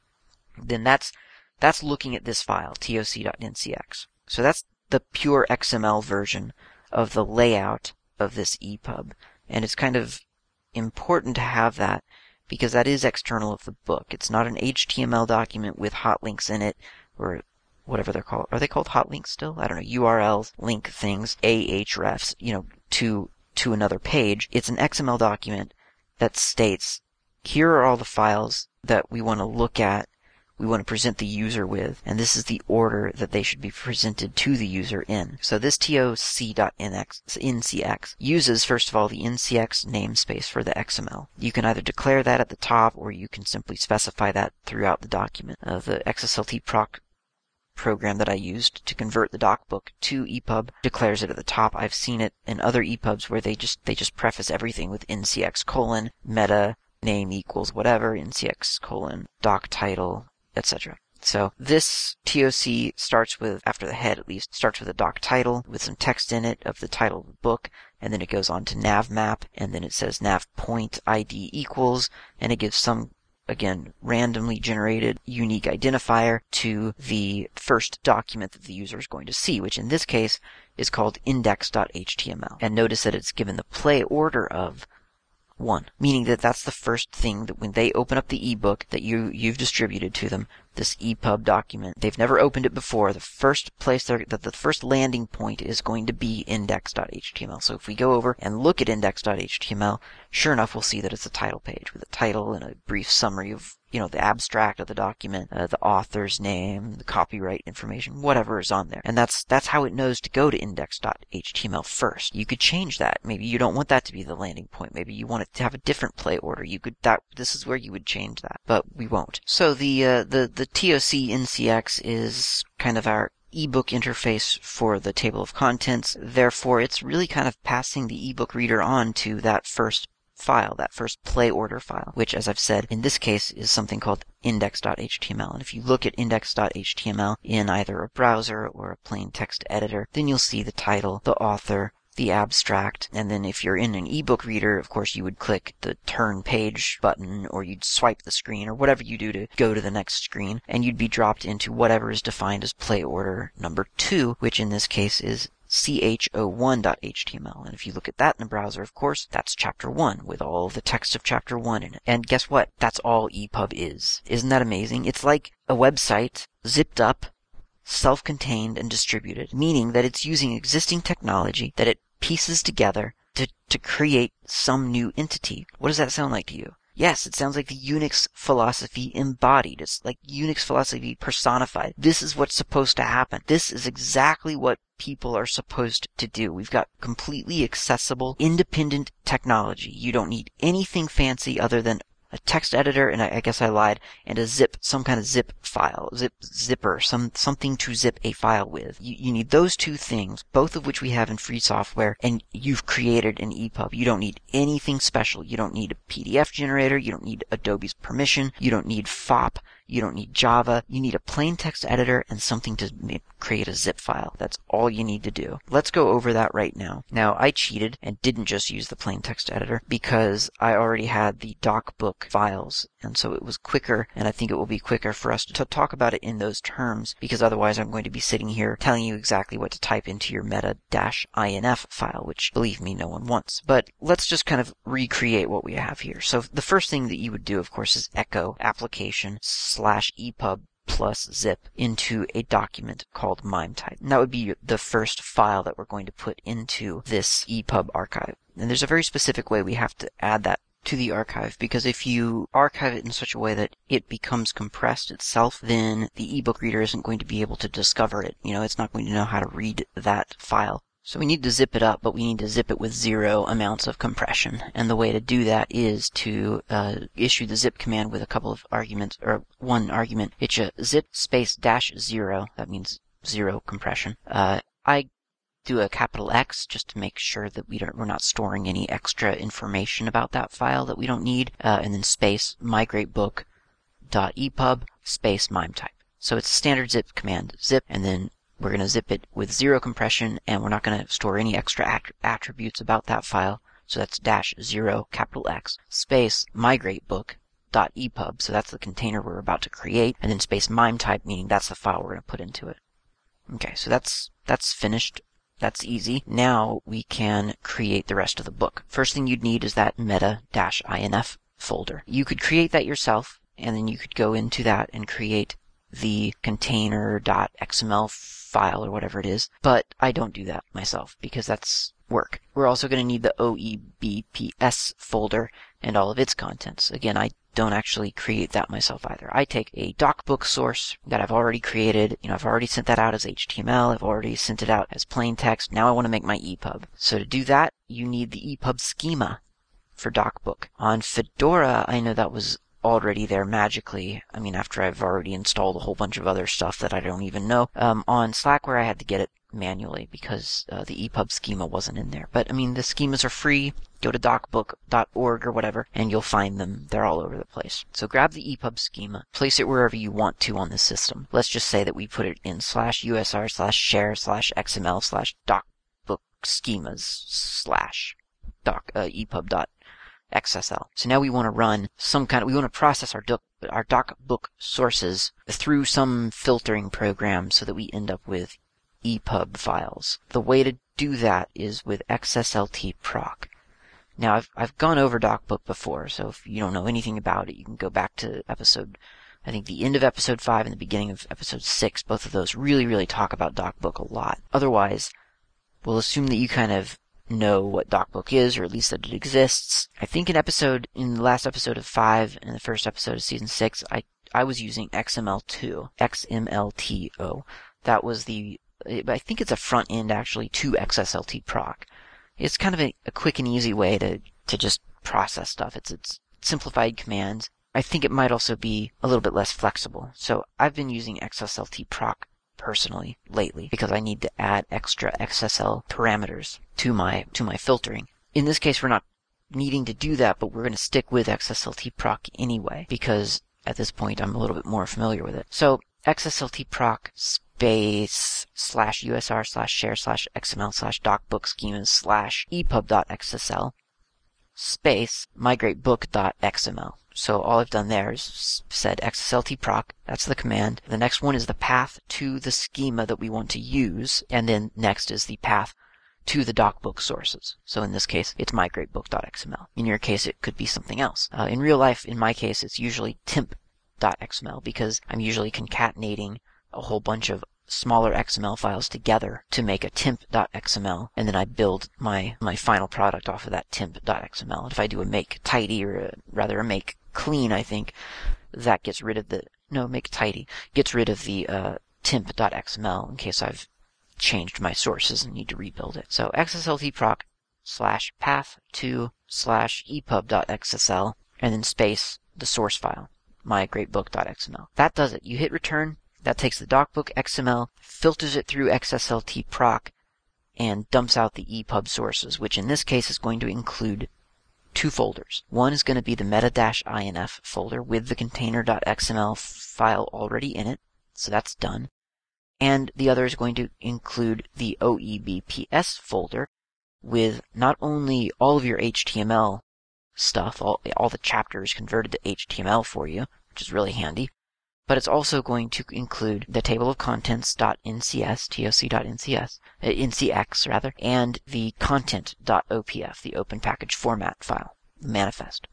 then that's that's looking at this file, toc.N C X. So that's the pure X M L version of the layout of this E P U B. And it's kind of important to have that, because that is external of the book. It's not an H T M L document with hot links in it, or whatever they're called. Are they called hot links still? I don't know. U R Ls, link things, ahrefs, you know, to to another page. It's an X M L document that states, here are all the files that we want to look at, we want to present the user with, and this is the order that they should be presented to the user in. So this toc.N C X uses, first of all, the N C X namespace for the X M L. You can either declare that at the top, or you can simply specify that throughout the document. Uh, the X S L T proc program that I used to convert the DocBook to E P U B declares it at the top. I've seen it in other E P U Bs where they just they just preface everything with N C X colon meta name equals whatever, N C X colon doc title, et cetera. So this T O C starts with, after the head at least, starts with a doc title with some text in it of the title of the book, and then it goes on to nav map, and then it says nav point I D equals, and it gives some, again, randomly generated unique identifier to the first document that the user is going to see, which in this case is called index dot H T M L. And notice that it's given the play order of one, meaning that that's the first thing that when they open up the ebook that you, you've distributed to them, this E P U B document, they've never opened it before. The first place that the first landing point is going to be index dot H T M L. So if we go over and look at index dot H T M L, sure enough, we'll see that it's a title page with a title and a brief summary of, you know, the abstract of the document, uh, the author's name, the copyright information, whatever is on there. And that's, that's how it knows to go to index dot H T M L first. You could change that. Maybe you don't want that to be the landing point. Maybe you want it to have a different play order. You could, that, this is where you would change that, but we won't. So the, uh, the, the T O C N C X is kind of our ebook interface for the table of contents. Therefore, it's really kind of passing the ebook reader on to that first file, that first play order file, which, as I've said, in this case is something called index dot H T M L. And if you look at index dot H T M L in either a browser or a plain text editor, then you'll see the title, the author, the abstract, and then if you're in an ebook reader, of course, you would click the turn page button, or you'd swipe the screen, or whatever you do to go to the next screen, and you'd be dropped into whatever is defined as play order number two, which in this case is C H O one dot H T M L. And if you look at that in the browser, of course, that's chapter one with all the text of chapter one in it. And guess what? That's all E P U B is. Isn't that amazing? It's like a website zipped up, self-contained, and distributed, meaning that it's using existing technology that it pieces together to, to create some new entity. What does that sound like to you? Yes, it sounds like the Unix philosophy embodied. It's like Unix philosophy personified. This is what's supposed to happen. This is exactly what people are supposed to do. We've got completely accessible, independent technology. You don't need anything fancy other than a text editor, and I, I guess I lied, and a zip, some kind of zip file, zip zipper, some something to zip a file with. You, you need those two things, both of which we have in free software, and you've created an E P U B. You don't need anything special. You don't need a P D F generator. You don't need Adobe's permission. You don't need F O P. You don't need Java. You need a plain text editor and something to make, create a zip file. That's all you need to do. Let's go over that right now. Now, I cheated and didn't just use the plain text editor because I already had the DocBook files, and so it was quicker, and I think it will be quicker for us to talk about it in those terms, because otherwise I'm going to be sitting here telling you exactly what to type into your meta-inf file, which, believe me, no one wants. But let's just kind of recreate what we have here. So the first thing that you would do, of course, is echo application slash E P U B plus zip into a document called MIME-type. And that would be the first file that we're going to put into this E P U B archive. And there's a very specific way we have to add that to the archive, because if you archive it in such a way that it becomes compressed itself, then the ebook reader isn't going to be able to discover it. You know, it's not going to know how to read that file. So we need to zip it up, but we need to zip it with zero amounts of compression. And the way to do that is to uh, issue the zip command with a couple of arguments, or one argument. It's a zip space dash zero. That means zero compression. Uh, I do a capital X just to make sure that we don't, we're not storing any extra information about that file that we don't need. Uh, and then space migrateBook.epub space MIME-type. So it's a standard zip command, zip, and then we're going to zip it with zero compression, and we're not going to store any extra att- attributes about that file. So that's dash zero, capital X, space migrateBook.epub. So that's the container we're about to create, and then space MIME-type, meaning that's the file we're going to put into it. Okay, so that's that's finished. That's easy. Now we can create the rest of the book. First thing you'd need is that meta-inf folder. You could create that yourself, and then you could go into that and create the container.xml file or whatever it is, but I don't do that myself because that's work. We're also going to need the O E B P S folder and all of its contents. Again, I don't actually create that myself either. I take a DocBook source that I've already created. You know, I've already sent that out as H T M L. I've already sent it out as plain text. Now I want to make my E P U B. So to do that, you need the E P U B schema for DocBook. On Fedora, I know that was already there magically. I mean, after I've already installed a whole bunch of other stuff that I don't even know. Um, on Slackware, I had to get it manually because uh, the E P U B schema wasn't in there. But I mean, the schemas are free. go to docbook dot org or whatever, and you'll find them. They're all over the place. So grab the E P U B schema, place it wherever you want to on the system. Let's just say that we put it in slash usr slash share slash xml slash docbook schemas slash doc uh, epub.xsl. So now we want to run some kind of, we want to process our doc, our docbook sources through some filtering program so that we end up with E P U B files. The way to do that is with xsltproc. Now, I've, I've gone over DocBook before, so if you don't know anything about it, you can go back to episode, I think the end of episode five and the beginning of episode six. Both of those really, really talk about DocBook a lot. Otherwise, we'll assume that you kind of know what DocBook is, or at least that it exists. I think in episode, in the last episode of five and the first episode of season six, I, I was using X M L two. X M L T O. That was the, I think it's a front end actually to xsltproc. It's kind of a, a quick and easy way to, to just process stuff. It's, it's simplified commands. I think it might also be a little bit less flexible. So I've been using xsltproc personally lately because I need to add extra X S L parameters to my, to my filtering. In this case, we're not needing to do that, but we're going to stick with xsltproc anyway because at this point I'm a little bit more familiar with it. So xsltproc space slash usr slash share slash xml slash docbook schemas slash epub.xsl space migratebook.xml. So all I've done there is said xsltproc. That's the command. The next one is the path to the schema that we want to use, and then next is the path to the docbook sources. So in this case, it's migratebook.xml. In your case, it could be something else. Uh, in real life, in my case, it's usually temp.xml because I'm usually concatenating a whole bunch of smaller X M L files together to make a temp.xml, and then I build my, my final product off of that temp.xml. And if I do a make tidy, or a, rather a make clean, I think that gets rid of the, no, make tidy, gets rid of the uh, temp.xml in case I've changed my sources and need to rebuild it. So xsltproc slash path to slash epub.xsl, and then space the source file, migratebook.xml. That does it. You hit return. That takes the docbook X M L, filters it through xsltproc, and dumps out the E P U B sources, which in this case is going to include two folders. One is going to be the meta-inf folder with the container.xml file already in it, so that's done. And the other is going to include the O E B P S folder with not only all of your H T M L stuff, all, all the chapters converted to H T M L for you, which is really handy, but it's also going to include the table of contents.ncs, toc.ncs, uh, ncx rather, and the content.opf, the open package format file, the manifest.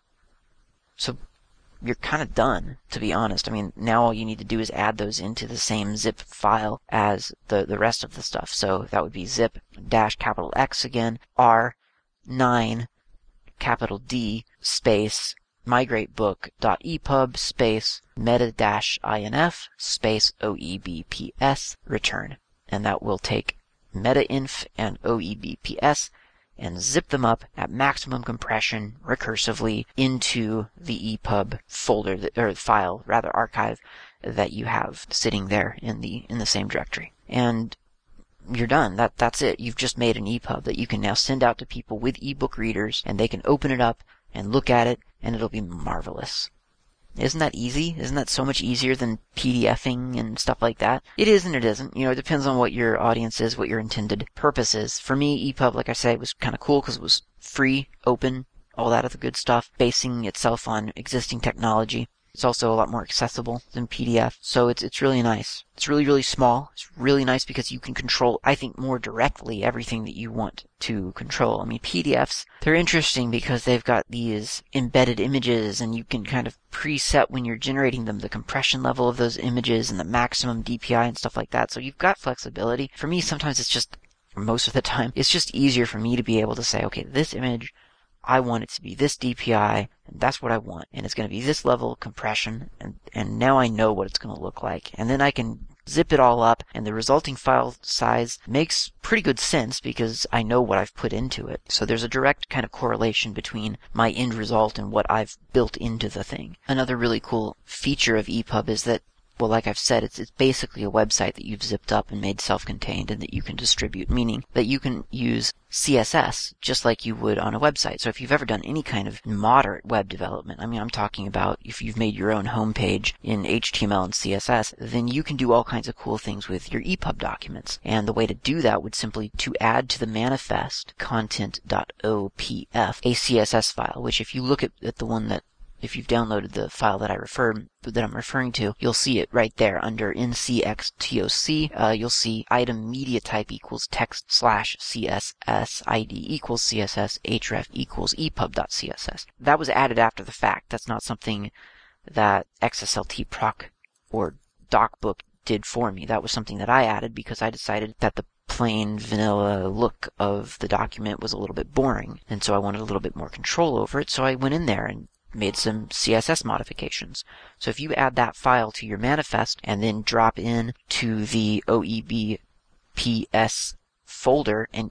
So you're kind of done, to be honest. I mean, now all you need to do is add those into the same zip file as the, the rest of the stuff. So that would be zip dash capital X again, R nine capital D space migratebook.epub space meta-inf space O E B P S return. And that will take meta-inf and O E B P S and zip them up at maximum compression recursively into the E P U B folder, that, or file, rather archive, that you have sitting there in the in the same directory. And you're done. That That's it. You've just made an E P U B that you can now send out to people with ebook readers, and they can open it up and look at it, and it'll be marvelous. Isn't that easy? Isn't that so much easier than PDFing and stuff like that? It is and it isn't. You know, it depends on what your audience is, what your intended purpose is. For me, E P U B, like I said, was kind of cool because it was free, open, all that other good stuff, basing itself on existing technology. It's also a lot more accessible than P D F, so it's it's really nice. It's really, really small. It's really nice because you can control, I think, more directly everything that you want to control. I mean, P D Fs, they're interesting because they've got these embedded images, and you can kind of preset when you're generating them the compression level of those images and the maximum D P I and stuff like that, so you've got flexibility. For me, sometimes it's just, most of the time, it's just easier for me to be able to say, okay, this image, I want it to be this D P I, and that's what I want, and it's going to be this level of compression, and, and now I know what it's going to look like. And then I can zip it all up, and the resulting file size makes pretty good sense because I know what I've put into it. So there's a direct kind of correlation between my end result and what I've built into the thing. Another really cool feature of E P U B is that well, like I've said, it's, it's basically a website that you've zipped up and made self-contained and that you can distribute, meaning that you can use C S S just like you would on a website. So if you've ever done any kind of moderate web development, I mean, I'm talking about if you've made your own homepage in H T M L and C S S, then you can do all kinds of cool things with your E P U B documents. And the way to do that would simply to add to the manifest content.opf a C S S file, which if you look at, at the one that if you've downloaded the file that I refer that I'm referring to, you'll see it right there under N C X T O C. Uh, you'll see item media type equals text slash C S S, I D equals C S S, href equals epub.css. That was added after the fact. That's not something that X S L T proc or docbook did for me. That was something that I added because I decided that the plain vanilla look of the document was a little bit boring, and so I wanted a little bit more control over it. So I went in there and made some C S S modifications. So if you add that file to your manifest and then drop in to the O E B P S folder an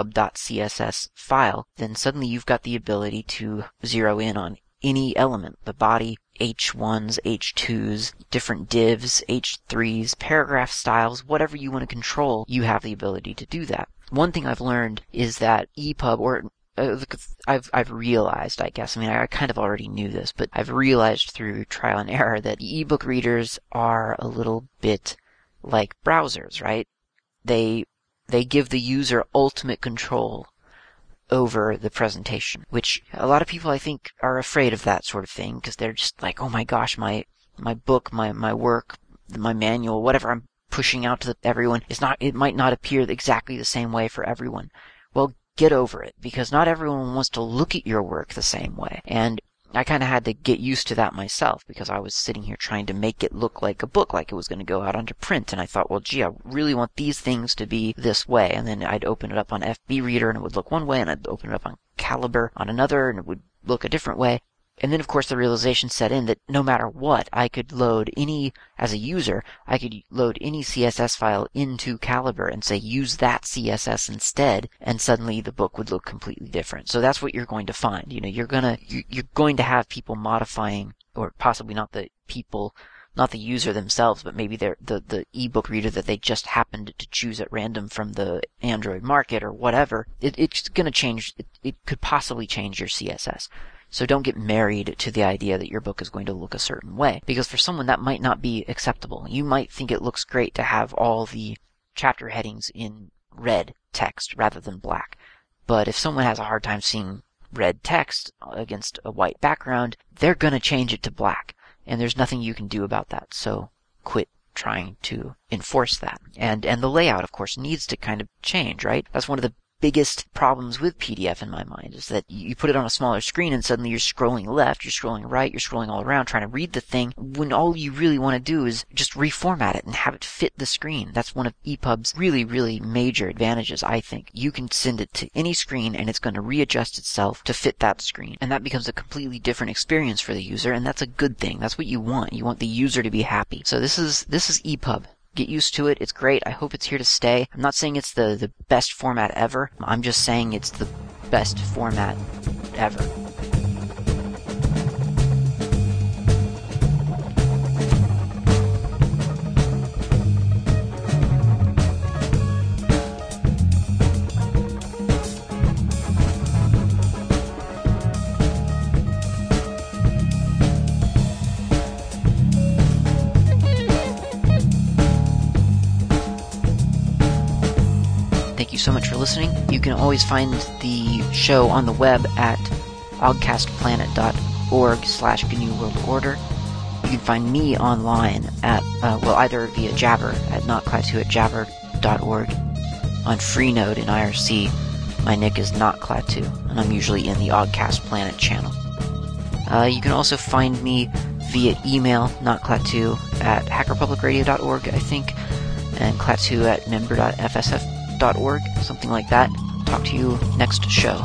epub.css file, then suddenly you've got the ability to zero in on any element, the body, H ones, H twos, different divs, H threes, paragraph styles, whatever you want to control, you have the ability to do that. One thing I've learned is that E P U B, or Uh, I've I've realized, I guess, I mean, I kind of already knew this, but I've realized through trial and error that ebook readers are a little bit like browsers, right? They they give the user ultimate control over the presentation, which a lot of people, I think, are afraid of that sort of thing because they're just like, oh my gosh, my my book, my my work, my manual, whatever I'm pushing out to the, everyone is not. It might not appear exactly the same way for everyone. Well, get over it, because not everyone wants to look at your work the same way. And I kind of had to get used to that myself, because I was sitting here trying to make it look like a book, like it was going to go out onto print. And I thought, well, gee, I really want these things to be this way. And then I'd open it up on F B Reader and it would look one way, and I'd open it up on Calibre on another and it would look a different way. And then, of course, the realization set in that no matter what, I could load any, as a user, I could load any C S S file into Calibre and say, use that C S S instead, and suddenly the book would look completely different. So that's what you're going to find. You know, you're gonna, you're going to have people modifying, or possibly not the people, not the user themselves, but maybe they're the, the ebook reader that they just happened to choose at random from the Android market or whatever. It, it's gonna change, it, it could possibly change your C S S. So don't get married to the idea that your book is going to look a certain way, because for someone that might not be acceptable. You might think it looks great to have all the chapter headings in red text rather than black. But if someone has a hard time seeing red text against a white background, they're going to change it to black. And there's nothing you can do about that. So quit trying to enforce that. And and the layout, of course, needs to kind of change, right? That's one of the biggest problems with P D F in my mind, is that you put it on a smaller screen and suddenly you're scrolling left, you're scrolling right, you're scrolling all around trying to read the thing, when all you really want to do is just reformat it and have it fit the screen. That's one of E P U B's really, really major advantages, I think. You can send it to any screen and it's going to readjust itself to fit that screen. And that becomes a completely different experience for the user, and that's a good thing. That's what you want. You want the user to be happy. So this is this is E P U B. Get used to it. It's great. I hope it's here to stay. I'm not saying it's the, the best format ever. I'm just saying it's the best format ever. Thank you so much for listening. You can always find the show on the web at ogcastplanet.org slash G N U World Order. You can find me online at, uh, well, either via Jabber at notclad2 at jabber dot org. On Freenode in I R C, my nick is notclad2, and I'm usually in the Ogcast Planet channel. Uh, you can also find me via email, notclad2 at hacker public radio dot org, I think, and clad two at member dot f s f dot org, something like that. Talk to you next show.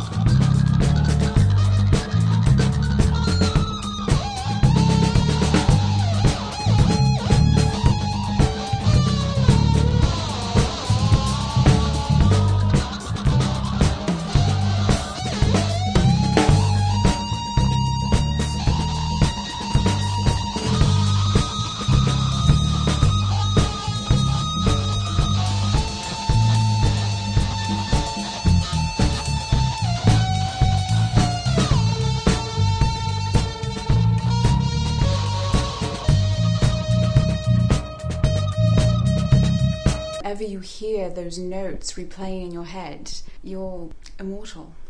hear those notes replaying in your head, you're immortal.